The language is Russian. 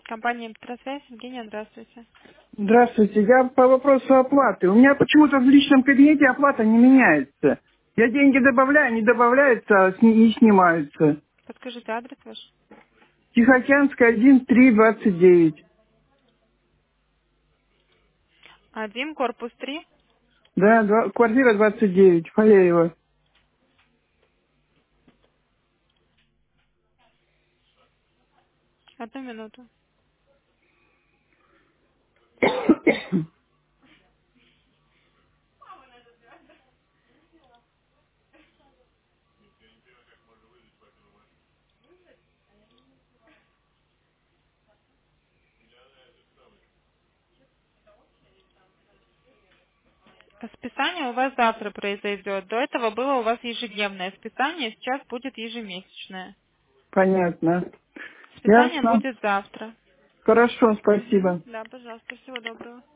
Компания «Петросвязь». Евгения, здравствуйте. Здравствуйте, я по вопросу оплаты. У меня почему-то в личном кабинете оплата не меняется. Я деньги добавляю, не добавляются, а не снимаются. Подскажите адрес ваш. Тихоокеанская 1-3-29. 1, корпус 3. Да, квартира 29, Фалеева. Одну минуту. Списание у вас завтра произойдет. До этого было у вас ежедневное списание, сейчас будет ежемесячное. Понятно. Списание Ясно. будет завтра. Хорошо, спасибо. Да, пожалуйста, всего доброго.